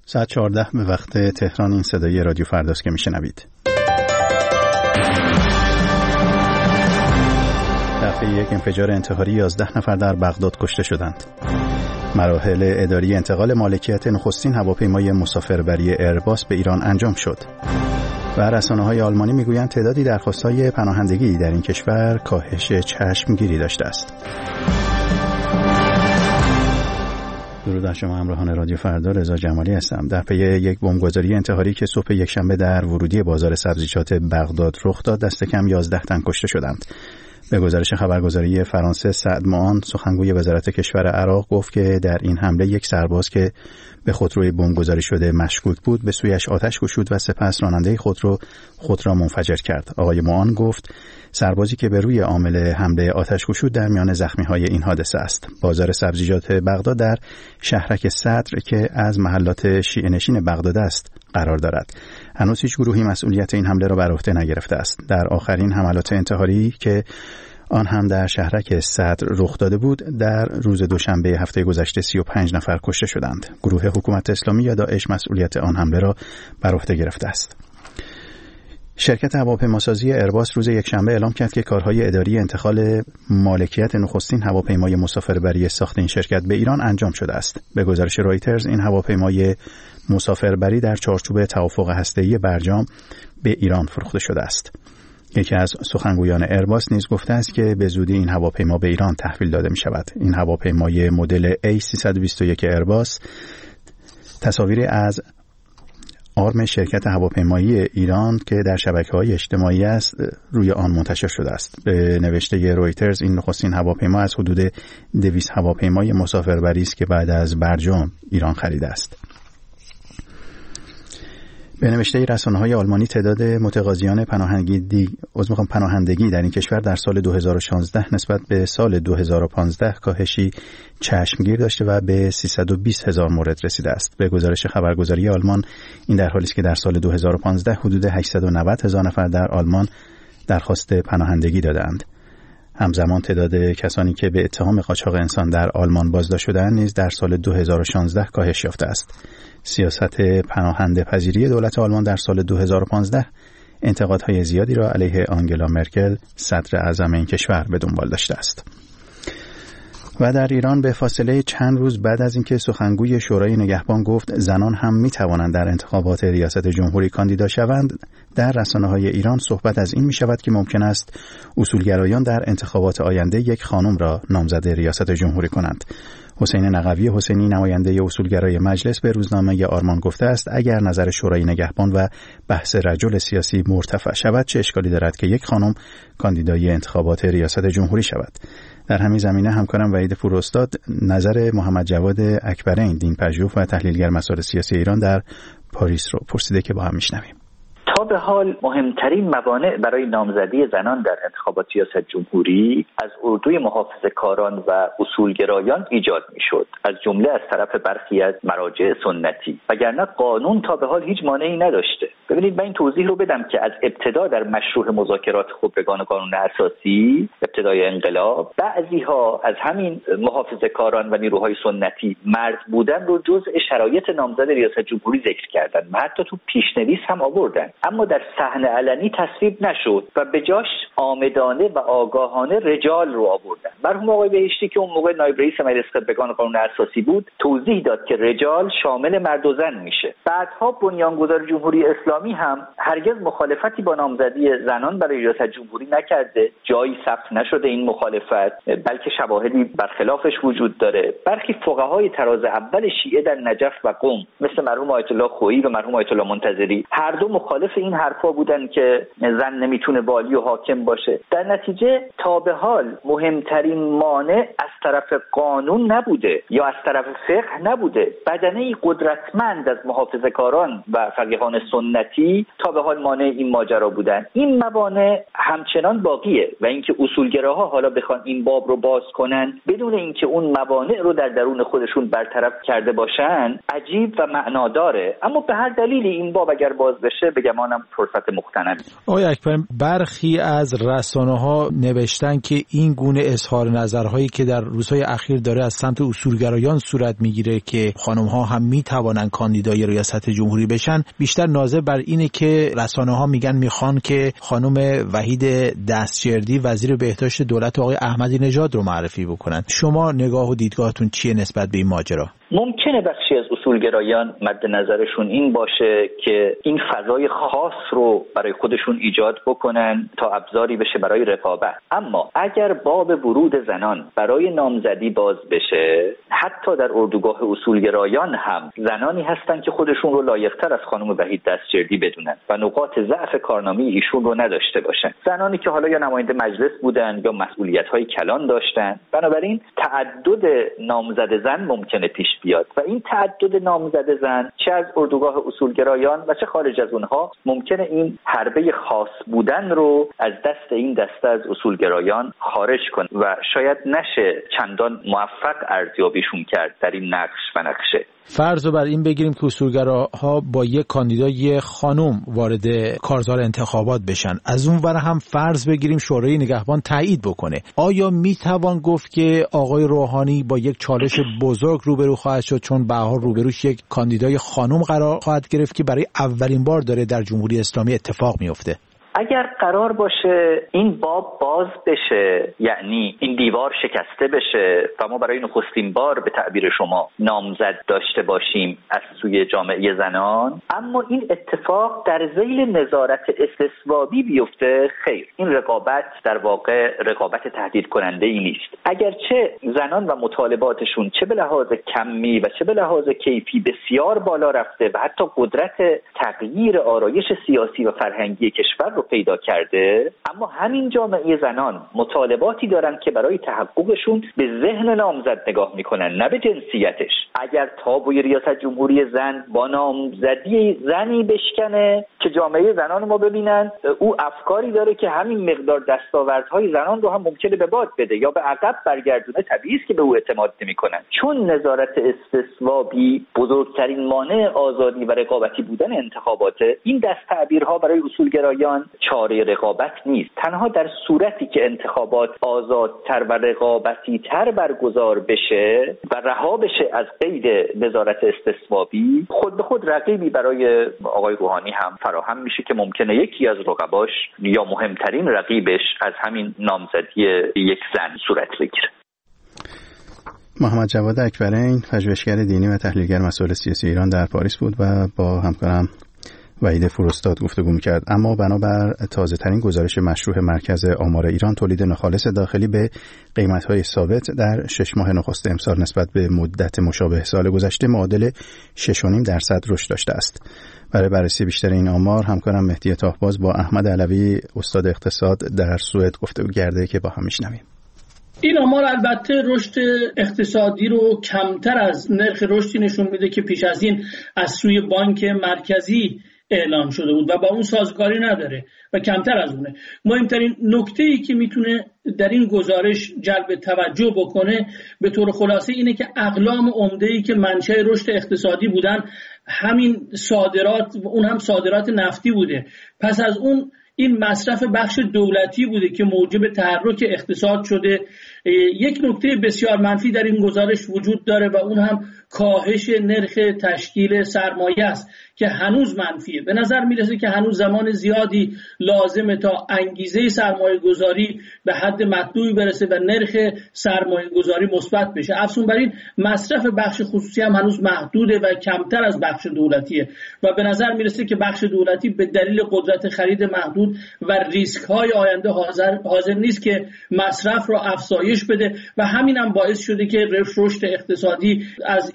ساعت 14 به وقت تهران. این صدای رادیو فرداست که میشنوید. دفعه یک انفجار انتحاری 11 نفر در بغداد کشته شدند. مراحل اداری انتقال مالکیت نخستین هواپیمای مسافربری ایرباس به ایران انجام شد. و رسانه‌های آلمانی میگویند تعدادی درخواست‌های پناهندگی در این کشور کاهش چشمگیری داشته است. درود بر شما همراهان رادیو فردا، رضا جمالی هستم. در پی یک بمبگذاری انتحاری که صبح یکشنبه در ورودی بازار سبزیجات بغداد رخ داد، دست کم 11 تن کشته شدند. به گزارش خبرگزاری فرانسه، سعد معان سخنگوی وزارت کشور عراق گفت که در این حمله یک سرباز که به خودروی بمبگذاری شده مشکوک بود به سویش آتش گشود و سپس راننده خود را منفجر کرد. آقای معان گفت سربازی که به روی عامل حمله آتش گشود در میان زخمی‌های این حادثه است. بازار سبزیجات بغداد در شهرک صدر که از محلات شیعه‌نشین بغداد است قرار دارد. هنوز هیچ گروهی مسئولیت این حمله را بر عهده نگرفته است. در آخرین حملات انتحاری که آن هم در شهرک صدر رخ داده بود، در روز دوشنبه هفته گذشته 35 نفر کشته شدند. گروه حکومت اسلامی یا داعش مسئولیت آن حمله را بر عهده گرفته است. شرکت هواپیماسازی ایرباس روز یکشنبه اعلام کرد که کارهای اداری انتقال مالکیت نخستین هواپیمای مسافربری ساخت این شرکت به ایران انجام شده است. به گزارش رایترز این هواپیمای مسافربری در چارچوب توافق هسته‌ای برجام به ایران فروخته شده است. یکی از سخنگویان ایرباس نیز گفته است که به زودی این هواپیما به ایران تحویل داده می شود. این هواپیمای مدل A321 ایرباس تصاویری از آرم شرکت هواپیمایی ایران که در شبکه‌های اجتماعی است روی آن منتشر شده است. به نوشته رویترز این نخستین هواپیما از حدود 200 هواپیمای مسافربری است که بعد از برجام ایران خریده است. به نوشته رسانه‌های آلمانی تعداد متقاضیان پناهندگی در این کشور در سال 2016 نسبت به سال 2015 کاهشی چشمگیر داشته و به 320,000 مورد رسیده است. به گزارش خبرگزاری آلمان این در حالی است که در سال 2015 حدود 890,000 نفر در آلمان درخواست پناهندگی دادند. همزمان تعداد کسانی که به اتهام قاچاق انسان در آلمان بازداشت شدند نیز در سال 2016 کاهش یافته است. سیاست پناهنده پذیری دولت آلمان در سال 2015 انتقادهای زیادی را علیه آنگلا مرکل صدر اعظم این کشور به دنبال داشته است. و در ایران به فاصله چند روز بعد از اینکه سخنگوی شورای نگهبان گفت زنان هم می توانند در انتخابات ریاست جمهوری کاندیدا شوند، در رسانه‌های ایران صحبت از این می شود که ممکن است اصولگرایان در انتخابات آینده یک خانم را نامزد ریاست جمهوری کنند. حسین نقوی حسینی نماینده اصولگرای مجلس به روزنامه آرمان گفته است اگر نظر شورای نگهبان و بحث رجل سیاسی مرتفع شود چه اشکالی دارد که یک خانم کاندیدای انتخابات ریاست جمهوری شود. در همین زمینه همکارم وحید پوراستاد نظر محمد جواد اکبرین دین‌پژوه و تحلیلگر مسائل سیاسی ایران در پاریس رو پرسیده که با هم میشنویم. تا به حال مهمترین موانع برای نامزدی زنان در انتخابات ریاست جمهوری از اردوی محافظه‌کاران و اصولگرایان ایجاد میشد، از جمله از طرف برخی از مراجع سنتی، وگرنه قانون تا به حال هیچ مانعی نداشته. ببینید من این توضیح رو بدم که از ابتدا در مشروع مذاکرات خبرگان قانون اساسی ابتدای انقلاب بعضی‌ها از همین محافظه‌کاران و نیروهای سنتی مرد بودن رو جزء شرایط نامزد ریاست جمهوری ذکر کردن و حتی تو پیشنویس هم آوردن، اما در صحن علنی تصویب نشد و به جاش عامدانه و آگاهانه رجال رو آوردن. مرحوم آقای بهشتی که اون موقع نایب رئیس مجلس خبرگان قانون اساسی بود توضیح داد که رجال شامل مرد و زن میشه. بعدها بنیانگذار جمهوری اسلامی هم هرگز مخالفتی با نامزدی زنان برای ریاست جمهوری نکرده، جایی ثبت نشده این مخالفت، بلکه شواهدی برخلافش وجود داره. برخی فقهای تراز اول شیعه در نجف و قم مثل مرحوم آیت الله خویی و مرحوم آیت الله منتظری هر دو مخالف این حرفا بودن که زن نمیتونه والی و حاکم باشه. در نتیجه تا به حال مهمترین مانع از طرف قانون نبوده یا از طرف فقه نبوده، بدنه قدرتمند از محافظه‌کاران و فقیهان سنتی امنیتی تا به حال مانع این ماجرا بودن. این موانع همچنان باقیه و اینکه اصولگراها حالا بخوان این باب رو باز کنن بدون اینکه اون موانع رو در درون خودشون برطرف کرده باشن عجیب و معناداره. اما به هر دلیلی این باب اگر باز بشه به گمانم فرصت مغتنمی. آقای اکبر، برخی از رسانه‌ها نوشتن که این گونه اظهار نظرهایی که در روزهای اخیر داره از سمت اصولگرایان صورت میگیره که خانم‌ها هم میتوانن کاندیدای ریاست جمهوری بشن، بیشتر ناظر بر اینه که رسانه‌ها میگن میخوان که خانم وحید دستجردی وزیر بهداشت دولت آقای احمدی نژاد رو معرفی بکنن. شما نگاه و دیدگاهتون چیه نسبت به این ماجرا؟ ممکنه بخشی از اصولگرایان مد نظرشون این باشه که این فضای خاص رو برای خودشون ایجاد بکنن تا ابزاری بشه برای رقابت. اما اگر باب ورود زنان برای نامزدی باز بشه، حتی در اردوگاه اصولگرایان هم زنانی هستن که خودشون رو لایق‌تر از خانم وحید دستجردی بدونن و نقاط ضعف کارنامه ایشون رو نداشته باشن. زنانی که حالا یا نماینده مجلس بودن یا مسئولیت‌های کلان داشتن. بنابراین تعدد نامزد زن ممکنه پیش بیاد و این تعدد نامزد زن چه از اردوگاه اصولگرایان و چه خارج از اونها ممکنه این حربه خاص بودن رو از دست این دسته از اصولگرایان خارج کنه و شاید نشه چندان موفق ارزیابیشون کرد در این نقش و نقشه. فرض رو بر این بگیریم که اصولگراها با یک کاندیدای خانم وارد کارزار انتخابات بشن، از اون ور هم فرض بگیریم شورای نگهبان تایید بکنه. آیا میتوان گفت که آقای روحانی با یک چالش بزرگ روبرو خواهد شد، چون به هر حال روبروش یک کاندیدای خانم قرار خواهد گرفت که برای اولین بار داره در جمهوری اسلامی اتفاق میفته؟ اگر قرار باشه این باب باز بشه، یعنی این دیوار شکسته بشه و ما برای نخستین بار به تعبیر شما نامزد داشته باشیم از سوی جامعه زنان، اما این اتفاق در ذیل نظارت استثبابی بیفته، خیر، این رقابت در واقع رقابت تهدید کننده ای نیست. اگرچه زنان و مطالباتشون چه به لحاظ کمی و چه به لحاظ کیفی بسیار بالا رفته و حتی قدرت تغییر آرایش سیاسی و فرهنگی کشور رو پیدا کرده، اما همین جامعه زنان مطالباتی دارن که برای تحققشون به ذهن نامزد نگاه میکنن، نه به جنسیتش. اگر تابوی ریاست جمهوری زن با نامزدی زنی بشکنه که جامعه زنان ما ببینن او افکاری داره که همین مقدار دستاوردهای زنان رو هم ممکنه به باد بده یا به عقب برگردونه، طبیعی است که به او اعتماد نمیکنن. چون نظارت استثبابی بزرگترین مانع آزادی و رقابتی بودن انتخابات، این دست تعبیرها برای اصولگرایان چاره رقابت نیست. تنها در صورتی که انتخابات آزادتر و رقابتی تر برگزار بشه و رها بشه از قید نظارت استثبابی، خود به خود رقیبی برای آقای روحانی هم فراهم میشه که ممکنه یکی از رقباش یا مهمترین رقیبش از همین نامزدی یک زن صورت بگیره. محمد جواد اکبرین، پژوهشگر دینی و تحلیلگر مسائل سیاسی ایران در پاریس بود و با همکارم وحید فرستاد گفتگو می‌کرد. اما بنابر تازه‌ترین گزارش مشروع مرکز آمار ایران، تولید ناخالص داخلی به قیمت‌های ثابت در 6 ماه نخست امسال نسبت به مدت مشابه سال گذشته معادل 6.5% رشد داشته است. برای بررسی بیشتر این آمار همکارم مهدی طاهباز با احمد علوی استاد اقتصاد در سوئد گفتگو کرده که با هم میشنویم. این آمار البته رشد اقتصادی رو کمتر از نرخ رشدی نشون میده که پیش از این از سوی بانک مرکزی اعلام شده بود و با اون سازگاری نداره و کمتر از اونه. مهمترین نکته‌ای که میتونه در این گزارش جلب توجه بکنه به طور خلاصه اینه که اقلام عمده‌ای که منشأ رشد اقتصادی بودن همین صادرات، اون هم صادرات نفتی بوده. پس از اون این مصرف بخش دولتی بوده که موجب تحرک اقتصاد شده. یک نکته بسیار منفی در این گزارش وجود داره و اون هم کاهش نرخ تشکیل سرمایه است که هنوز منفیه. به نظر میرسه که هنوز زمان زیادی لازمه تا انگیزه سرمایه گذاری به حد مطلوبی برسه و نرخ سرمایه گذاری مثبت بشه. افزون بر این مصرف بخش خصوصی هم هنوز محدوده و کمتر از بخش دولتیه و به نظر میرسه که بخش دولتی به دلیل قدرت خرید محدود و ریسک های آینده حاضر نیست که مصرف را افزایش بده و همین هم باعث شده که رشد اقتصادی از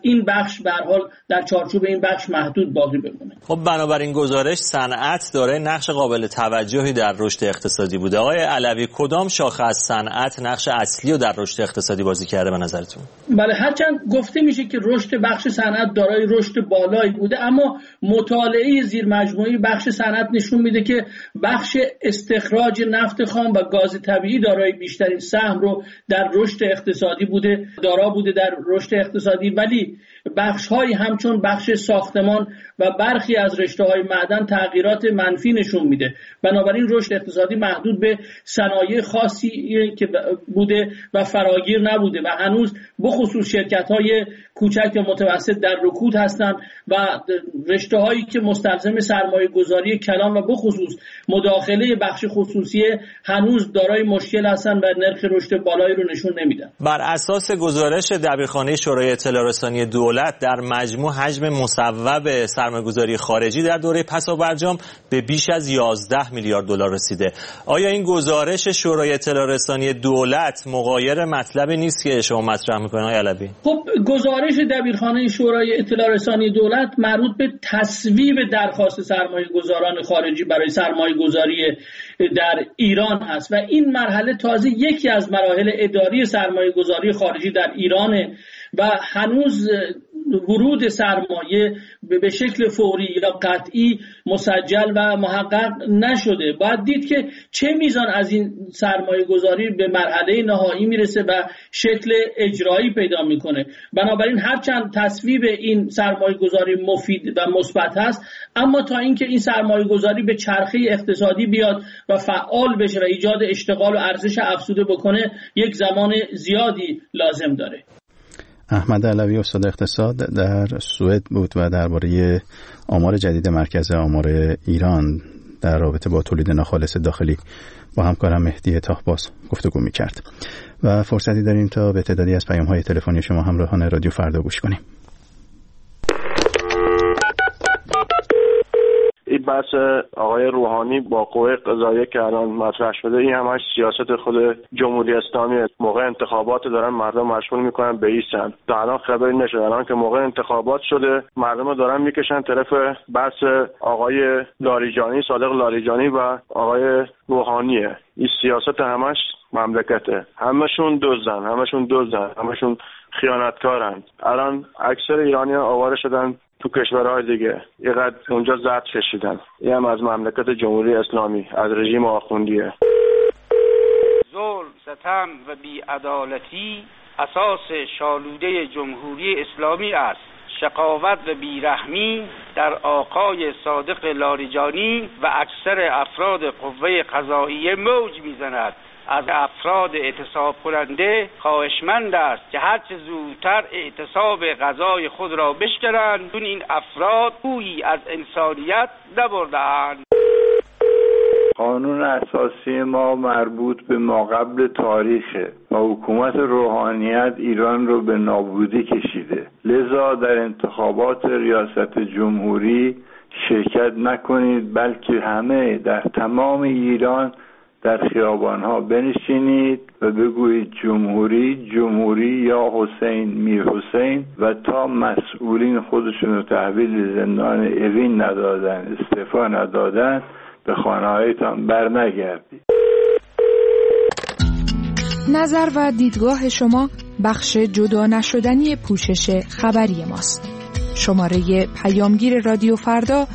این بخش به هر حال در چارچوب این بخش محدود باقی بمونه. خب بنابراین گزارش صنعت داره نقش قابل توجهی در رشد اقتصادی بوده. آقای علوی، کدام شاخه از صنعت نقش اصلی رو در رشد اقتصادی بازی کرده به نظرتون؟ بله، هرچند گفته میشه که رشد بخش صنعت دارای رشد بالایی بوده، اما مطالعه زیر مجموعه بخش صنعت نشون میده که بخش استخراج نفت خام و گاز طبیعی دارای بیشترین سهم رو در رشد اقتصادی دارا بوده در رشد اقتصادی، ولی بخش‌هایی همچون بخش ساختمان و برخی از رشته‌های معدن تغییرات منفی نشون میده. بنابراین رشد اقتصادی محدود به صنایع خاصی که بوده و فراگیر نبوده و هنوز بخصوص شرکت‌های کوچک و متوسط در رکود هستند و رشته‌هایی که مستلزم سرمایه‌گذاری کلان و بخصوص مداخله بخش خصوصی هنوز دارای مشکل هستند و نرخ رشد بالایی رو نشون نمیدن. بر اساس گزارش دبیرخانه شورای اطلاع رسانی دولت در مجموع حجم مصوب سرمایه‌گذاری خارجی در دوره پسابرجام به بیش از 11 میلیارد دلار رسیده. آیا این گزارش شورای اطلاع رسانی دولت مغایر مطلبی نیست که شما مطرح می‌کنید آقای علوی؟ خب گزارش دبیرخانه شورای اطلاع رسانی دولت مربوط به تصویب درخواست سرمایه‌گذاران خارجی برای سرمایه‌گذاری در ایران هست و این مرحله تازه یکی از مراحل اداری سرمایه‌گذاری خارجی در ایرانه و هنوز ورود سرمایه به شکل فوری یا قطعی مسجل و محقق نشده. باید دید که چه میزان از این سرمایه گذاری به مرحله نهایی میرسه و شکل اجرایی پیدا میکنه. بنابراین هرچند تصویب این سرمایه گذاری مفید و مثبت هست، اما تا اینکه این سرمایه گذاری به چرخه اقتصادی بیاد و فعال بشه و ایجاد اشتغال و ارزش افزوده بکنه یک زمان زیادی لازم داره. احمد علوی، استاد اقتصاد، در سوئد بود و درباره آمار جدید مرکز آمار ایران در رابطه با تولید ناخالص داخلی با همکارم مهدی طاهباز گفتگو می‌کرد. و فرصتی داریم تا به تعدادی از پیام‌های تلفنی شما همراهان رادیو فردا گوش کنیم. این بحث آقای روحانی با قوه قضاییه که الان مطرح شده، این همش سیاست خود جمهوری اسلامی. موقع انتخابات دارن مردم مشغول میکنن به این سمت. تا الان خبری نشده، الان که موقع انتخابات شده مردم دارن میکشن طرف بحث آقای لاریجانی، صادق لاریجانی و آقای روحانیه. این سیاست همش مملکته. همشون دزدن، همشون خیانتکارن. الان اکثر ایرانیان آواره شدن تو کشورهای دیگه، اینقدر اونجا زرد کشیدن. این هم از مملکت جمهوری اسلامی، از رژیم آخوندیه. ظلم، ستم و بی‌عدالتی اساس شالوده جمهوری اسلامی است. شقاوت و بیرحمی در آقای صادق لاریجانی و اکثر افراد قوه قضاییه موج میزند. از افراد اعتصاب کننده خواهشمند است که هرچه زودتر اعتصاب قضای خود را بشکنند، چون این افراد بویی از انسانیت نبرده‌اند. قانون اساسی ما مربوط به ماقبل تاریخه و حکومت روحانیت ایران رو به نابودی کشیده. لذا در انتخابات ریاست جمهوری شرکت نکنید، بلکه همه در تمام ایران در خیابان‌ها بنشینید و بگویید جمهوری یا حسین میر حسین، و تا مسئولین خودشون رو تحویل زندان اوین ندادن، استعفا ندادن، به خانه‌هایتان برنگردید. نظر و دیدگاه شما بخش جدا نشدنی پوشش خبری ماست. شماره پیامگیر رادیو فردا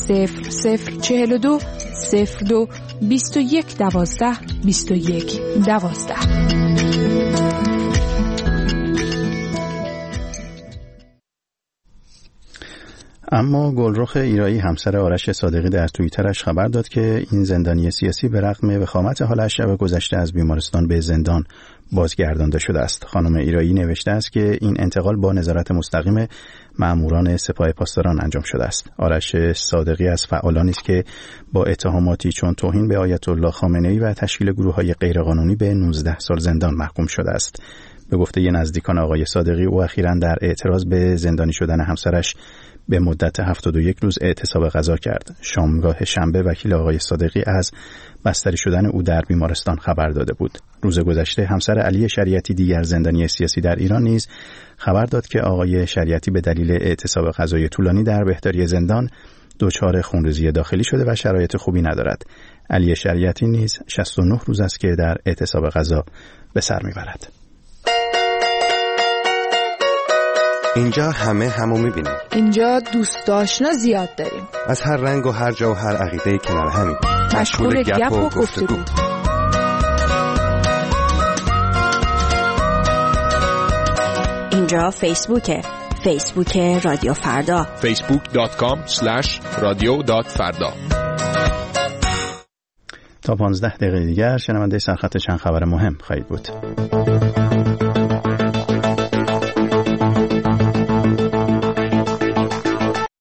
0042 02 21 12 21 12. اما گلرخ ایرایی همسر آرش صادقی در توییترش خبر داد که این زندانی سیاسی به رغم وخامت حالش شب گذشته از بیمارستان به زندان بازگردانده شده است. خانم ایرایی نوشته است که این انتقال با نظارت مستقیم ماموران سپاه پاسداران انجام شده است. آرش صادقی از فعالانی است که با اتهاماتی چون توهین به آیت الله خامنه‌ای و تشکیل گروه‌های غیرقانونی به 19 سال زندان محکوم شده است. به گفته نزدیکان آقای صادقی، او اخیراً در اعتراض به زندانی شدن همسرش به مدت 71 روز اعتصاب غذا کرد. شامگاه شنبه وکیل آقای صادقی از بستری شدن او در بیمارستان خبر داده بود. روز گذشته همسر علی شریعتی، دیگر زندانی سیاسی در ایران، نیز خبر داد که آقای شریعتی به دلیل اعتصاب غذای طولانی در بهداری زندان دچار خونریزی داخلی شده و شرایط خوبی ندارد. علی شریعتی نیز 69 روز است که در اعتصاب غذا به سر میبرد. اینجا همه همو میبینیم. اینجا دوست آشنا زیاد داریم. از هر رنگ و هر جا و هر عقیده کنار همیم. مشغول گپ و گفتگو. اینجا فیسبوک رادیو فردا. facebook.com/radio.farda. تا 15 دقیقه دیگر شنونده سرخط چند خبر مهم خواهید بود.